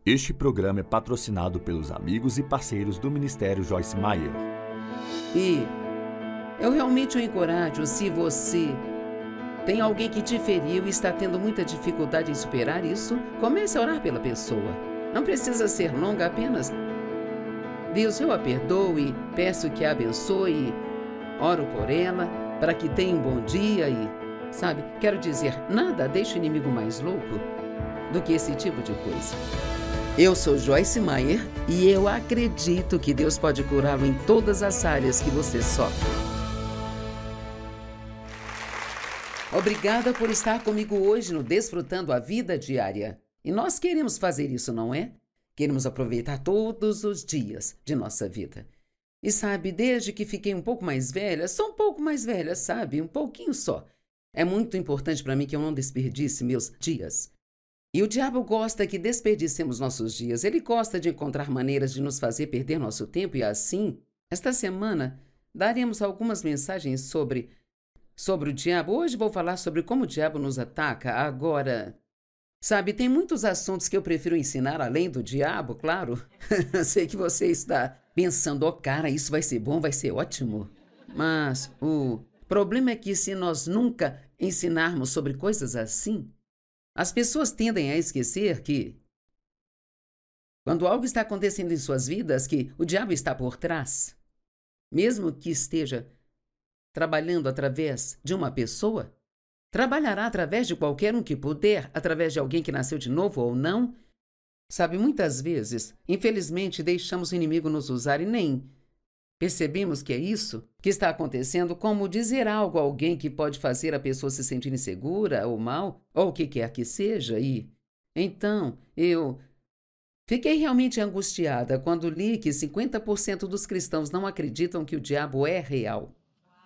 Este programa é patrocinado pelos amigos e parceiros do Ministério Joyce Meyer. E eu realmente o encorajo, se você tem alguém que te feriu e está tendo muita dificuldade em superar isso, comece a orar pela pessoa. Não precisa ser longa, apenas Deus, eu a perdoo e peço que a abençoe, oro por ela, para que tenha um bom dia e, sabe, quero dizer, nada deixa o inimigo mais louco do que esse tipo de coisa. Eu sou Joyce Meyer e eu acredito que Deus pode curá-lo em todas as áreas que você sofre. Obrigada por estar comigo hoje no Desfrutando a Vida Diária. E nós queremos fazer isso, não é? Queremos aproveitar todos os dias de nossa vida. E sabe, desde que fiquei um pouco mais velha, sou um pouco mais velha, sabe? Um pouquinho só. É muito importante para mim que eu não desperdice meus dias. E o diabo gosta que desperdicemos nossos dias. Ele gosta de encontrar maneiras de nos fazer perder nosso tempo e assim, esta semana, daremos algumas mensagens sobre o diabo. Hoje vou falar sobre como o diabo nos ataca. Agora, sabe, tem muitos assuntos que eu prefiro ensinar além do diabo, claro. Sei que você está pensando, ó, cara, isso vai ser bom, vai ser ótimo. Mas o problema é que se nós nunca ensinarmos sobre coisas assim, as pessoas tendem a esquecer que, quando algo está acontecendo em suas vidas, que o diabo está por trás, mesmo que esteja trabalhando através de uma pessoa, trabalhará através de qualquer um que puder, através de alguém que nasceu de novo ou não. Sabe, muitas vezes, infelizmente, deixamos o inimigo nos usar e nem percebemos que é isso que está acontecendo, como dizer algo a alguém que pode fazer a pessoa se sentir insegura ou mal, ou o que quer que seja. E então, eu fiquei realmente angustiada quando li que 50% dos cristãos não acreditam que o diabo é real.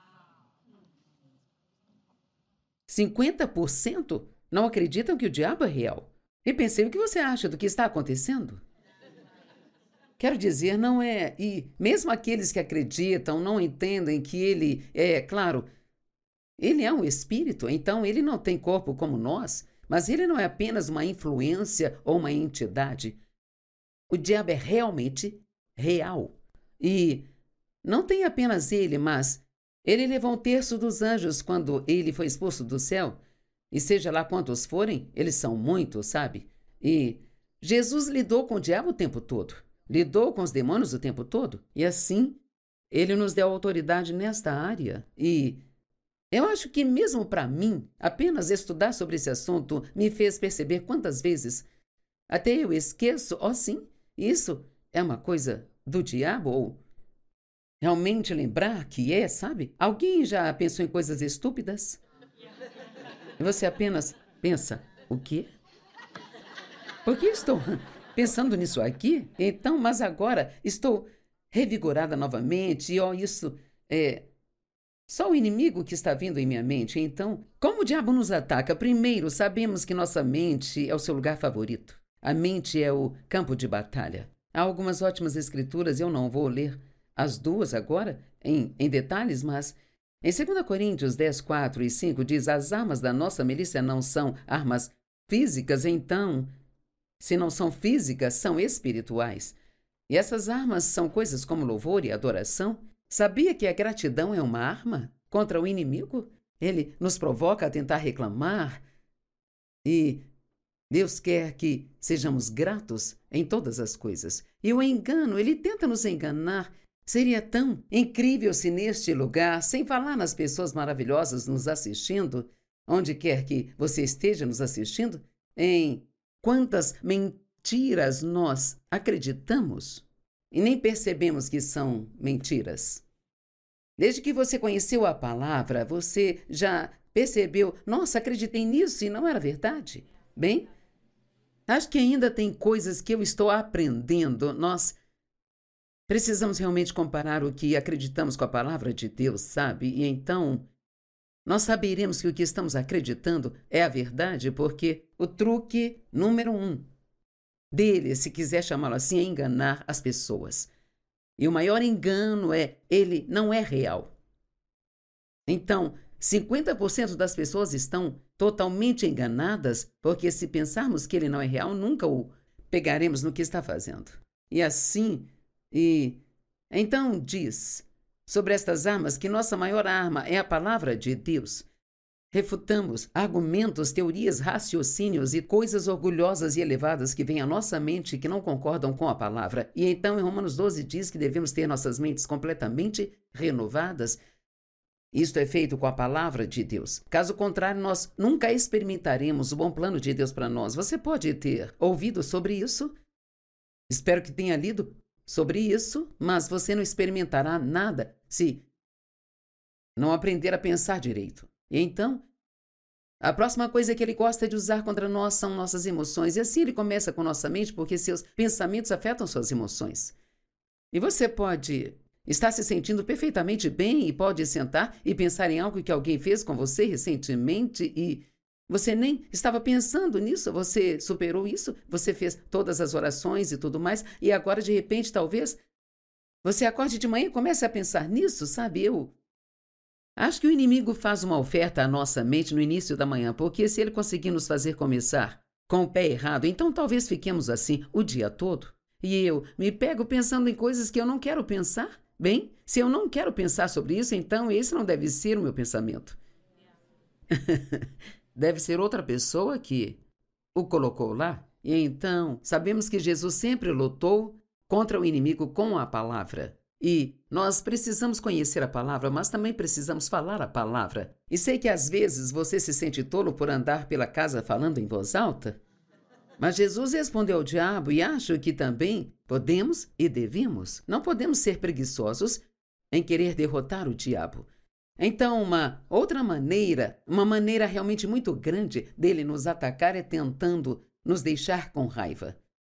50% não acreditam que o diabo é real. E pensei, o que você acha do que está acontecendo? Quero dizer, não é... E mesmo aqueles que acreditam não entendem que ele é, claro, ele é um espírito, então ele não tem corpo como nós, mas ele não é apenas uma influência ou uma entidade. O diabo é realmente real. E não tem apenas ele, mas ele levou 1/3 dos anjos quando ele foi expulso do céu. E seja lá quantos forem, eles são muitos, sabe? E Jesus lidou com o diabo o tempo todo. Lidou com os demônios o tempo todo. E assim, ele nos deu autoridade nesta área. E eu acho que mesmo para mim, apenas estudar sobre esse assunto me fez perceber quantas vezes até eu esqueço, sim, isso é uma coisa do diabo, ou realmente lembrar que é, sabe? Alguém já pensou em coisas estúpidas? E você apenas pensa, o quê? Por que estou pensando nisso aqui? Então, mas agora estou revigorada novamente e, isso é só o inimigo que está vindo em minha mente. Então, como o diabo nos ataca? Primeiro, sabemos que nossa mente é o seu lugar favorito. A mente é o campo de batalha. Há algumas ótimas escrituras, eu não vou ler as duas agora, em detalhes, mas em 2 Coríntios 10, 4 e 5 diz, as armas da nossa milícia não são armas físicas, então, se não são físicas, são espirituais. E essas armas são coisas como louvor e adoração. Sabia que a gratidão é uma arma contra o inimigo? Ele nos provoca a tentar reclamar e Deus quer que sejamos gratos em todas as coisas. E o engano, ele tenta nos enganar. Seria tão incrível se neste lugar, sem falar nas pessoas maravilhosas nos assistindo, onde quer que você esteja nos assistindo, em quantas mentiras nós acreditamos e nem percebemos que são mentiras. Desde que você conheceu a palavra, você já percebeu, nossa, acreditei nisso e não era verdade? Bem, acho que ainda tem coisas que eu estou aprendendo. Nós precisamos realmente comparar o que acreditamos com a palavra de Deus, sabe? E então, nós saberemos que o que estamos acreditando é a verdade, porque o truque número 1 dele, se quiser chamá-lo assim, é enganar as pessoas. E o maior engano é, ele não é real. Então, 50% das pessoas estão totalmente enganadas, porque se pensarmos que ele não é real, nunca o pegaremos no que está fazendo. E assim, então diz sobre estas armas que nossa maior arma é a palavra de Deus. Refutamos argumentos, teorias, raciocínios e coisas orgulhosas e elevadas que vêm à nossa mente e que não concordam com a palavra. E então em Romanos 12 diz que devemos ter nossas mentes completamente renovadas. Isto é feito com a palavra de Deus. Caso contrário, nós nunca experimentaremos o bom plano de Deus para nós. Você pode ter ouvido sobre isso? Espero que tenha lido sobre isso, mas você não experimentará nada se não aprender a pensar direito. E então, a próxima coisa que ele gosta de usar contra nós são nossas emoções. E assim ele começa com nossa mente, porque seus pensamentos afetam suas emoções. E você pode estar se sentindo perfeitamente bem e pode sentar e pensar em algo que alguém fez com você recentemente e você nem estava pensando nisso, você superou isso, você fez todas as orações e tudo mais, e agora de repente talvez você acorde de manhã e comece a pensar nisso, sabe? Eu acho que o inimigo faz uma oferta à nossa mente no início da manhã, porque se ele conseguir nos fazer começar com o pé errado, então talvez fiquemos assim o dia todo. E eu me pego pensando em coisas que eu não quero pensar. Bem, se eu não quero pensar sobre isso, então esse não deve ser o meu pensamento. Deve ser outra pessoa que o colocou lá. E então, sabemos que Jesus sempre lutou contra o inimigo com a palavra. E nós precisamos conhecer a palavra, mas também precisamos falar a palavra. E sei que às vezes você se sente tolo por andar pela casa falando em voz alta. Mas Jesus respondeu ao diabo e acho que também podemos e devemos. Não podemos ser preguiçosos em querer derrotar o diabo. Então, uma outra maneira, uma maneira realmente muito grande dele nos atacar é tentando nos deixar com raiva.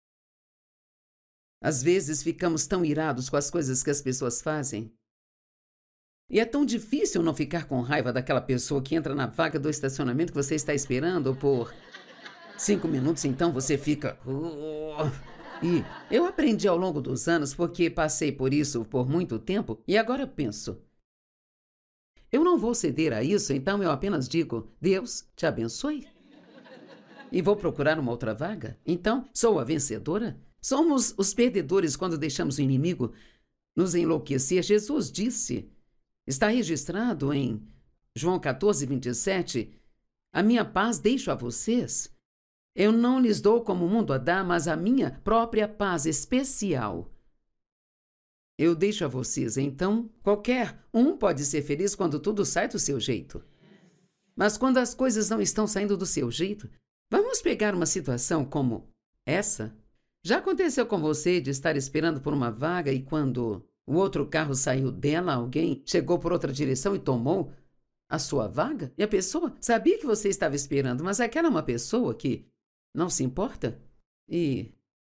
Às vezes ficamos tão irados com as coisas que as pessoas fazem. E é tão difícil não ficar com raiva daquela pessoa que entra na vaga do estacionamento que você está esperando por 5 minutos, então você fica... E eu aprendi ao longo dos anos, porque passei por isso por muito tempo, e agora penso, eu não vou ceder a isso, então eu apenas digo, Deus te abençoe. E vou procurar uma outra vaga? Então, sou a vencedora? Somos os perdedores quando deixamos o inimigo nos enlouquecer. Jesus disse, está registrado em João 14, 27, a minha paz deixo a vocês. Eu não lhes dou como o mundo a dá, mas a minha própria paz especial. Eu deixo a vocês, então, qualquer um pode ser feliz quando tudo sai do seu jeito. Mas quando as coisas não estão saindo do seu jeito, vamos pegar uma situação como essa. Já aconteceu com você de estar esperando por uma vaga e quando o outro carro saiu dela, alguém chegou por outra direção e tomou a sua vaga? E a pessoa sabia que você estava esperando, mas aquela é uma pessoa que não se importa? E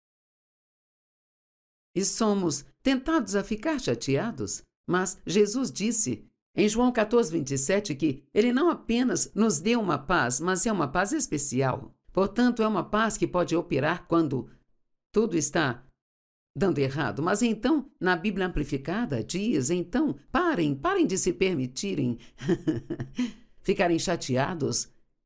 somos tentados a ficar chateados. Mas Jesus disse em João 14, 27 que ele não apenas nos deu uma paz, mas é uma paz especial. Portanto, é uma paz que pode operar quando tudo está dando errado. Mas então, na Bíblia Amplificada, diz, então, parem de se permitirem ficarem chateados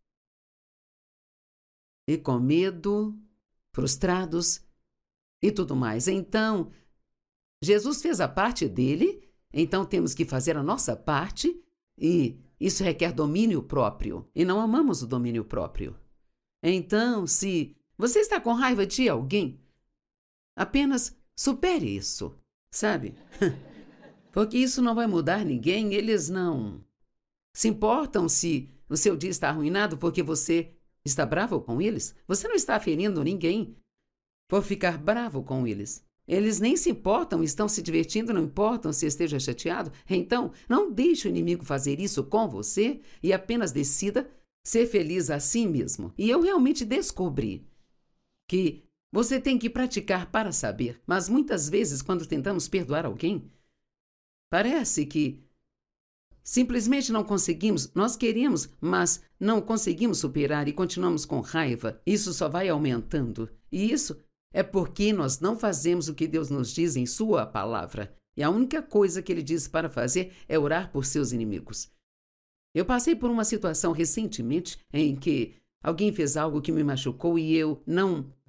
e com medo, frustrados e tudo mais. Então, Jesus fez a parte dele, então temos que fazer a nossa parte e isso requer domínio próprio e não amamos o domínio próprio. Então, se você está com raiva de alguém, apenas supere isso, sabe? Porque isso não vai mudar ninguém, eles não se importam se o seu dia está arruinado porque você está bravo com eles. Você não está ferindo ninguém por ficar bravo com eles. Eles nem se importam, estão se divertindo, não importam se esteja chateado. Então, não deixe o inimigo fazer isso com você e apenas decida ser feliz assim mesmo. E eu realmente descobri que você tem que praticar para saber. Mas muitas vezes, quando tentamos perdoar alguém, parece que simplesmente não conseguimos. Nós queremos, mas não conseguimos superar e continuamos com raiva. Isso só vai aumentando. E isso é porque nós não fazemos o que Deus nos diz em sua palavra. E a única coisa que ele diz para fazer é orar por seus inimigos. Eu passei por uma situação recentemente em que alguém fez algo que me machucou e eu não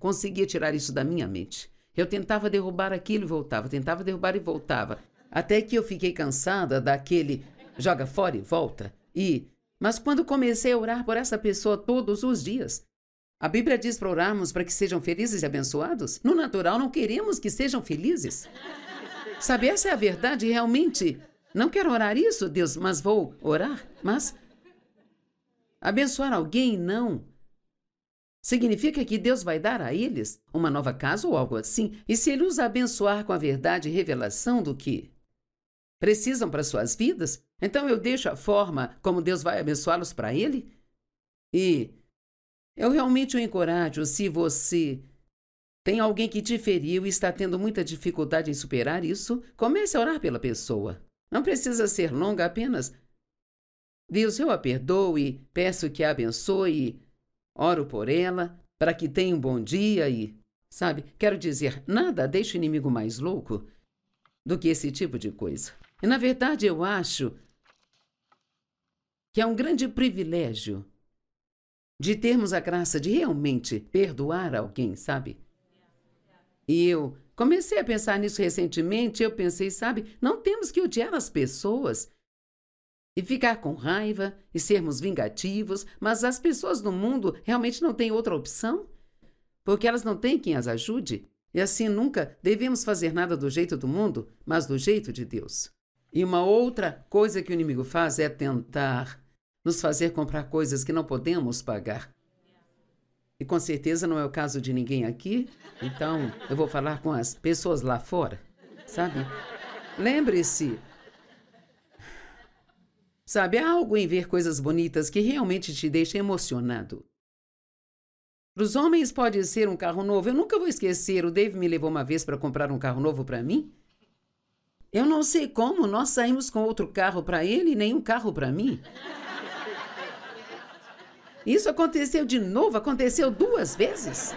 conseguia tirar isso da minha mente. Eu tentava derrubar aquilo e voltava, tentava derrubar e voltava. Até que eu fiquei cansada daquele joga fora e volta. Mas quando comecei a orar por essa pessoa todos os dias, a Bíblia diz para orarmos para que sejam felizes e abençoados. No natural, não queremos que sejam felizes. Sabe, essa é a verdade. Realmente, não quero orar isso, Deus, mas vou orar. Mas abençoar alguém, não. Significa que Deus vai dar a eles uma nova casa ou algo assim. E se Ele os abençoar com a verdade e revelação do que precisam para suas vidas, então eu deixo a forma como Deus vai abençoá-los para Ele? E eu realmente o encorajo, se você tem alguém que te feriu e está tendo muita dificuldade em superar isso, comece a orar pela pessoa. Não precisa ser longa, apenas Deus, eu a perdoo e peço que a abençoe, oro por ela, para que tenha um bom dia e, sabe, quero dizer, nada deixa o inimigo mais louco do que esse tipo de coisa. E, na verdade, eu acho que é um grande privilégio de termos a graça de realmente perdoar alguém, sabe? E eu comecei a pensar nisso recentemente, eu pensei, sabe, não temos que odiar as pessoas e ficar com raiva e sermos vingativos, mas as pessoas no mundo realmente não têm outra opção, porque elas não têm quem as ajude, e assim nunca devemos fazer nada do jeito do mundo, mas do jeito de Deus. E uma outra coisa que o inimigo faz é tentar nos fazer comprar coisas que não podemos pagar. E com certeza não é o caso de ninguém aqui, então eu vou falar com as pessoas lá fora, sabe? Lembre-se, sabe, há algo em ver coisas bonitas que realmente te deixa emocionado. Para os homens pode ser um carro novo. Eu nunca vou esquecer, o Dave me levou uma vez para comprar um carro novo para mim. Eu não sei como, nós saímos com outro carro para ele e nenhum carro para mim. Isso aconteceu de novo, aconteceu 2 vezes.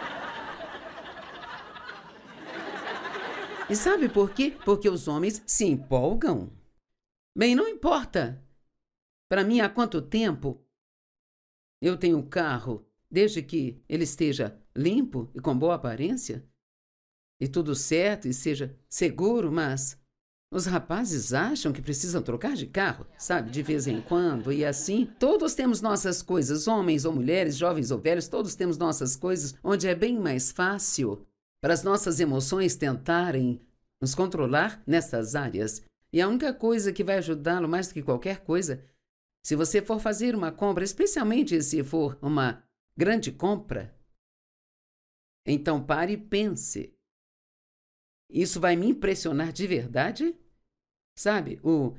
E sabe por quê? Porque os homens se empolgam. Bem, não importa para mim há quanto tempo eu tenho um carro, desde que ele esteja limpo e com boa aparência, e tudo certo e seja seguro, mas os rapazes acham que precisam trocar de carro, sabe, de vez em quando, e assim, todos temos nossas coisas, homens ou mulheres, jovens ou velhos, todos temos nossas coisas, onde é bem mais fácil para as nossas emoções tentarem nos controlar nessas áreas. E a única coisa que vai ajudá-lo mais do que qualquer coisa, se você for fazer uma compra, especialmente se for uma grande compra, então pare e pense. Isso vai me impressionar de verdade? Sabe, o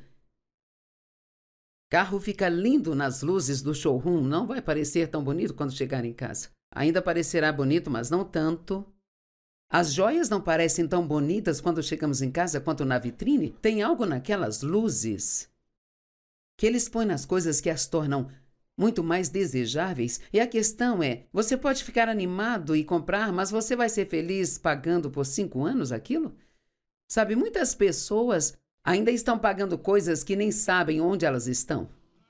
carro fica lindo nas luzes do showroom, não vai parecer tão bonito quando chegar em casa. Ainda parecerá bonito, mas não tanto. As joias não parecem tão bonitas quando chegamos em casa quanto na vitrine. Tem algo naquelas luzes que eles põem nas coisas que as tornam muito mais desejáveis. E a questão é, você pode ficar animado e comprar, mas você vai ser feliz pagando por 5 anos aquilo? Sabe, muitas pessoas ainda estão pagando coisas que nem sabem onde elas estão,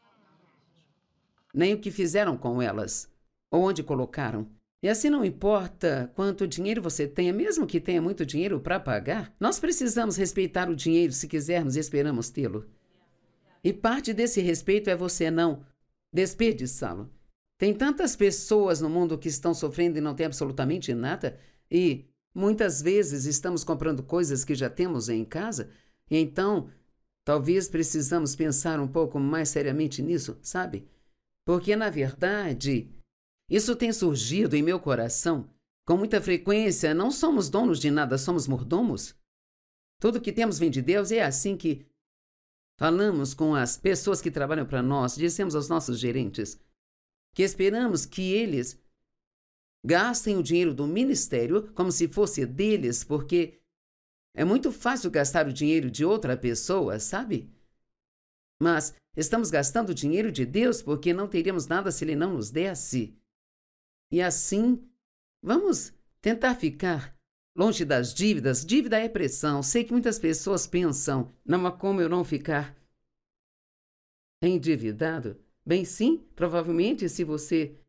nem o que fizeram com elas, ou onde colocaram. E assim não importa quanto dinheiro você tenha, mesmo que tenha muito dinheiro para pagar, nós precisamos respeitar o dinheiro se quisermos e esperamos tê-lo. E parte desse respeito é você não desperdiçá-lo. Tem tantas pessoas no mundo que estão sofrendo e não têm absolutamente nada, e muitas vezes estamos comprando coisas que já temos em casa, e então talvez precisamos pensar um pouco mais seriamente nisso, sabe? Porque, na verdade, isso tem surgido em meu coração com muita frequência. Não somos donos de nada, somos mordomos. Tudo que temos vem de Deus, e é assim que falamos com as pessoas que trabalham para nós, dizemos aos nossos gerentes que esperamos que eles gastem o dinheiro do ministério como se fosse deles, porque é muito fácil gastar o dinheiro de outra pessoa, sabe? Mas estamos gastando o dinheiro de Deus porque não teríamos nada se Ele não nos desse. E assim, vamos tentar ficar longe das dívidas. Dívida é pressão. Sei que muitas pessoas pensam, não há como eu não ficar endividado. Bem, sim, provavelmente se você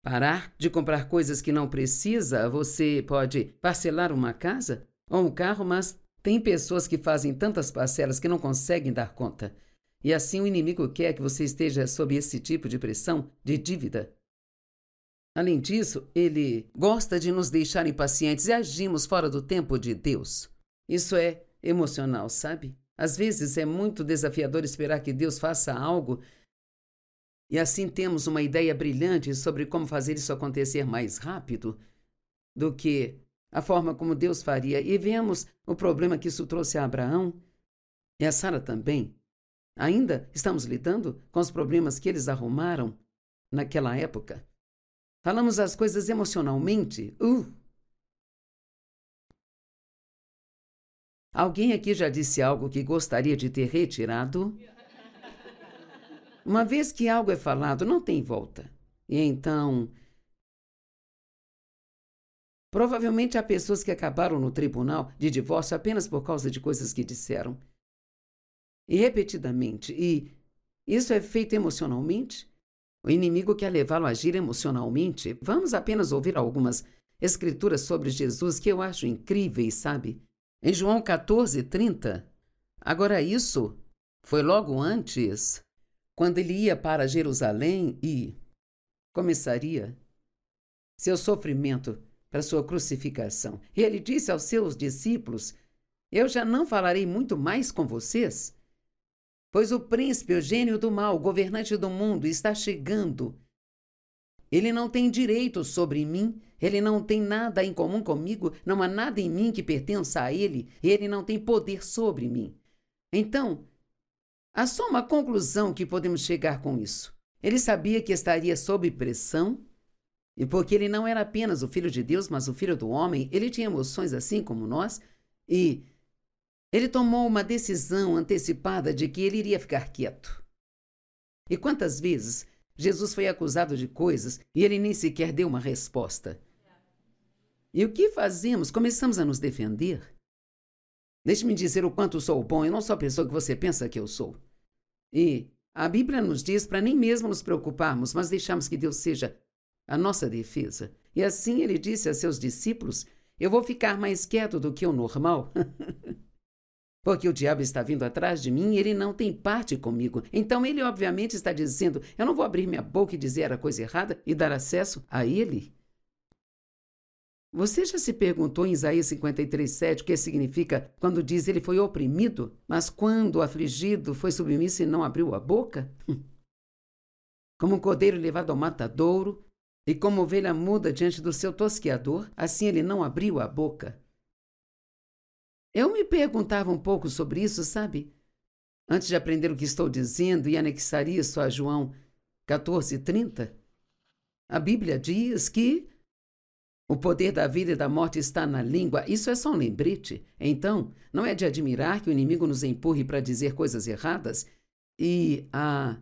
Parar de comprar coisas que não precisa. Você pode parcelar uma casa ou um carro, mas tem pessoas que fazem tantas parcelas que não conseguem dar conta. E assim o inimigo quer que você esteja sob esse tipo de pressão de dívida. Além disso, ele gosta de nos deixar impacientes e agimos fora do tempo de Deus. Isso é emocional, sabe? Às vezes é muito desafiador esperar que Deus faça algo e assim temos uma ideia brilhante sobre como fazer isso acontecer mais rápido do que a forma como Deus faria. E vemos o problema que isso trouxe a Abraão e a Sara também. Ainda estamos lidando com os problemas que eles arrumaram naquela época. Falamos as coisas emocionalmente. Alguém aqui já disse algo que gostaria de ter retirado? Uma vez que algo é falado, não tem volta. E então, provavelmente há pessoas que acabaram no tribunal de divórcio apenas por causa de coisas que disseram. E repetidamente. E isso é feito emocionalmente? O inimigo quer levá-lo a agir emocionalmente. Vamos apenas ouvir algumas escrituras sobre Jesus que eu acho incríveis, sabe? Em João 14:30. Agora isso foi logo antes, quando ele ia para Jerusalém e começaria seu sofrimento para sua crucificação. E ele disse aos seus discípulos: eu já não falarei muito mais com vocês, pois o príncipe, o gênio do mal, o governante do mundo, está chegando. Ele não tem direito sobre mim, ele não tem nada em comum comigo, não há nada em mim que pertença a ele, e ele não tem poder sobre mim. Então, há só uma conclusão que podemos chegar com isso. Ele sabia que estaria sob pressão, e porque ele não era apenas o Filho de Deus, mas o Filho do homem, ele tinha emoções assim como nós, e ele tomou uma decisão antecipada de que ele iria ficar quieto. E quantas vezes Jesus foi acusado de coisas e ele nem sequer deu uma resposta? E o que fazemos? Começamos a nos defender. Deixe-me dizer o quanto sou bom, eu não sou a pessoa que você pensa que eu sou. E a Bíblia nos diz para nem mesmo nos preocuparmos, mas deixarmos que Deus seja a nossa defesa. E assim ele disse a seus discípulos: eu vou ficar mais quieto do que o normal. Porque o diabo está vindo atrás de mim e ele não tem parte comigo. Então ele obviamente está dizendo: eu não vou abrir minha boca e dizer a coisa errada e dar acesso a ele. Você já se perguntou em Isaías 53:7 o que significa quando diz ele foi oprimido, mas quando afligido foi submisso e não abriu a boca? Como um cordeiro levado ao matadouro e como ovelha muda diante do seu tosqueador, assim ele não abriu a boca. Eu me perguntava um pouco sobre isso, sabe? Antes de aprender o que estou dizendo e anexar isso a João 14:30, a Bíblia diz que o poder da vida e da morte está na língua. Isso é só um lembrete. Então, não é de admirar que o inimigo nos empurre para dizer coisas erradas. E há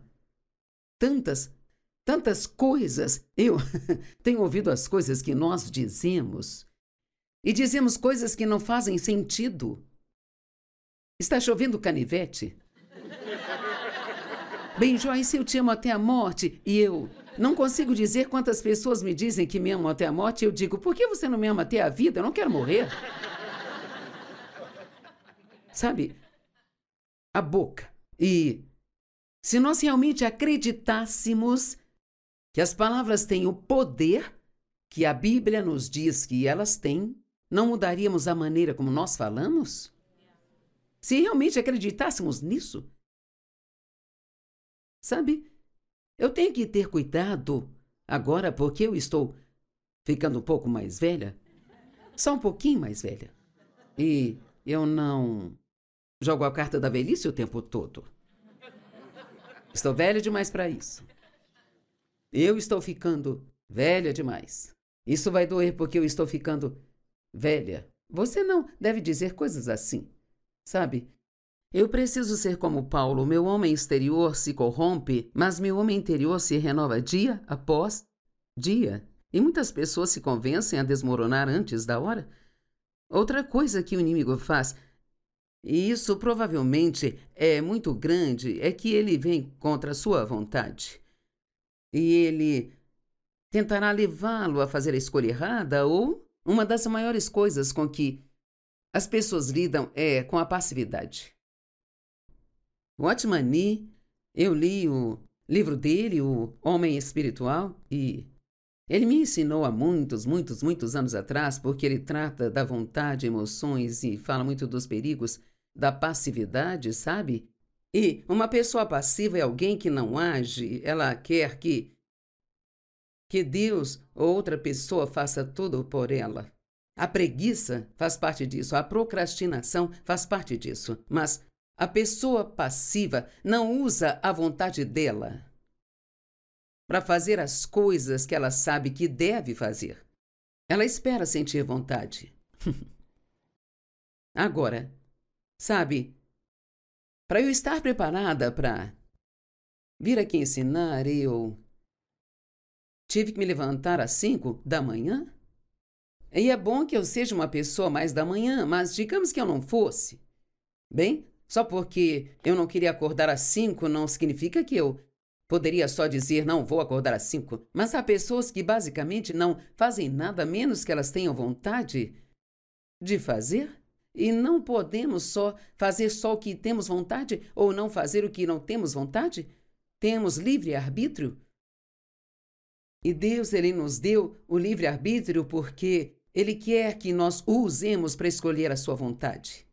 tantas coisas. Eu tenho ouvido as coisas que nós dizemos. E dizemos coisas que não fazem sentido. Está chovendo canivete? Bem, Joyce, eu te amo até a morte. E eu não consigo dizer quantas pessoas me dizem que me amam até a morte. E eu digo: por que você não me ama até a vida? Eu não quero morrer. Sabe? A boca. E se nós realmente acreditássemos que as palavras têm o poder que a Bíblia nos diz que elas têm, não mudaríamos a maneira como nós falamos? Se realmente acreditássemos nisso? Sabe, eu tenho que ter cuidado agora porque eu estou ficando um pouco mais velha. Só um pouquinho mais velha. E eu não jogo a carta da velhice o tempo todo. Estou velha demais para isso. Eu estou ficando velha demais. Isso vai doer porque eu estou ficando velha. Você não deve dizer coisas assim, sabe? Eu preciso ser como Paulo. Meu homem exterior se corrompe, mas meu homem interior se renova dia após dia. E muitas pessoas se convencem a desmoronar antes da hora. Outra coisa que o inimigo faz, e isso provavelmente é muito grande, é que ele vem contra a sua vontade. E ele tentará levá-lo a fazer a escolha errada, ou uma das maiores coisas com que as pessoas lidam é com a passividade. Watchman Nee, eu li o livro dele, O Homem Espiritual, e ele me ensinou há muitos anos atrás, porque ele trata da vontade, emoções e fala muito dos perigos da passividade, sabe? E uma pessoa passiva é alguém que não age, ela quer que Deus ou outra pessoa faça tudo por ela. A preguiça faz parte disso, a procrastinação faz parte disso, mas a pessoa passiva não usa a vontade dela para fazer as coisas que ela sabe que deve fazer. Ela espera sentir vontade. Agora, sabe, para eu estar preparada para vir aqui ensinar, eu tive que me levantar às 5 da manhã. E é bom que eu seja uma pessoa mais da manhã, mas digamos que eu não fosse. Bem, só porque eu não queria acordar às 5 não significa que eu poderia só dizer não vou acordar às 5. Mas há pessoas que basicamente não fazem nada a menos que elas tenham vontade de fazer. E não podemos só fazer só o que temos vontade ou não fazer o que não temos vontade. Temos livre-arbítrio. E Deus, Ele nos deu o livre-arbítrio porque Ele quer que nós o usemos para escolher a sua vontade.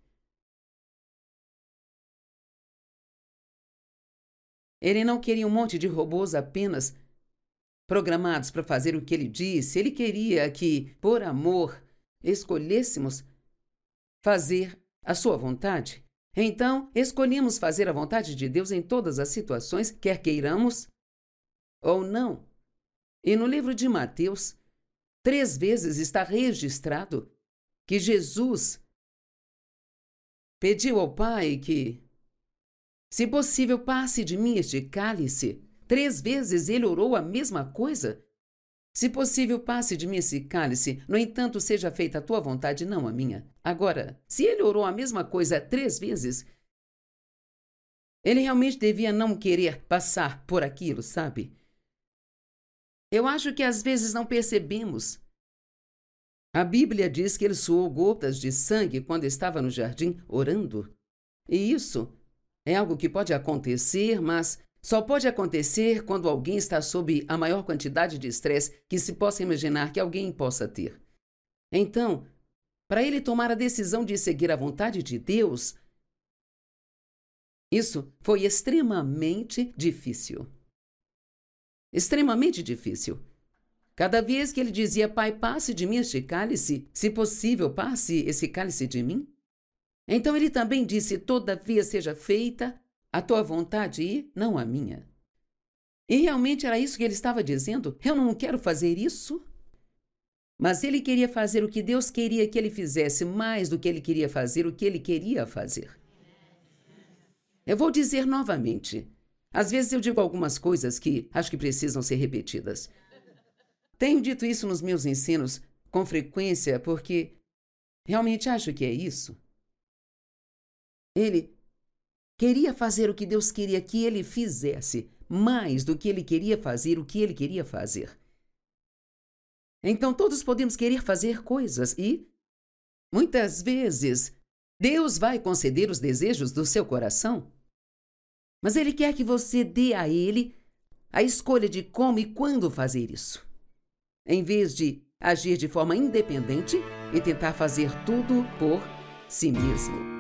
Ele não queria um monte de robôs apenas programados para fazer o que Ele disse. Ele queria que, por amor, escolhêssemos fazer a sua vontade. Então, escolhemos fazer a vontade de Deus em todas as situações, quer queiramos ou não. E no livro de Mateus, 3 vezes está registrado que Jesus pediu ao Pai que, se possível, passe de mim este cálice. 3 vezes ele orou a mesma coisa. Se possível, passe de mim esse cálice. No entanto, seja feita a tua vontade, não a minha. Agora, se ele orou a mesma coisa 3 vezes, ele realmente devia não querer passar por aquilo, sabe? Eu acho que às vezes não percebemos. A Bíblia diz que ele suou gotas de sangue quando estava no jardim orando. E isso é algo que pode acontecer, mas só pode acontecer quando alguém está sob a maior quantidade de estresse que se possa imaginar que alguém possa ter. Então, para ele tomar a decisão de seguir a vontade de Deus, isso foi extremamente difícil. Extremamente difícil. Cada vez que ele dizia, Pai, passe de mim este cálice, se possível, passe esse cálice de mim. Então ele também disse, todavia seja feita a tua vontade e não a minha. E realmente era isso que ele estava dizendo. Eu não quero fazer isso. Mas ele queria fazer o que Deus queria que ele fizesse, mais do que ele queria fazer o que ele queria fazer. Eu vou dizer novamente. Às vezes eu digo algumas coisas que acho que precisam ser repetidas. Tenho dito isso nos meus ensinos com frequência porque realmente acho que é isso. Ele queria fazer o que Deus queria que ele fizesse, mais do que ele queria fazer o que ele queria fazer. Então todos podemos querer fazer coisas e, muitas vezes, Deus vai conceder os desejos do seu coração. Mas Ele quer que você dê a Ele a escolha de como e quando fazer isso. Em vez de agir de forma independente e tentar fazer tudo por si mesmo.